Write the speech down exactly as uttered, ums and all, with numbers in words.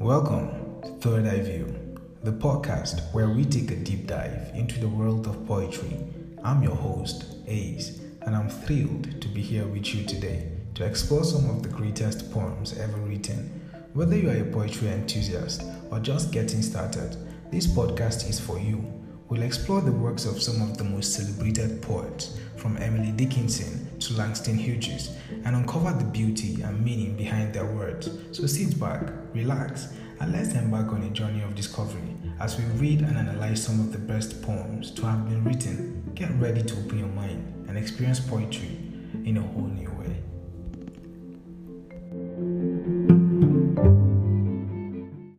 Welcome to Third Eye View, the podcast where we take a deep dive into the world of poetry. I'm your host, Ace, and I'm thrilled to be here with you today to explore some of the greatest poems ever written. Whether you are a poetry enthusiast or just getting started, this podcast is for you. We'll explore the works of some of the most celebrated poets, from Emily Dickinson to Langston Hughes, and uncover the beauty and meaning behind their words. So sit back, relax, and let's embark on a journey of discovery as we read and analyze some of the best poems to have been written. Get ready to open your mind and experience poetry in a whole new way.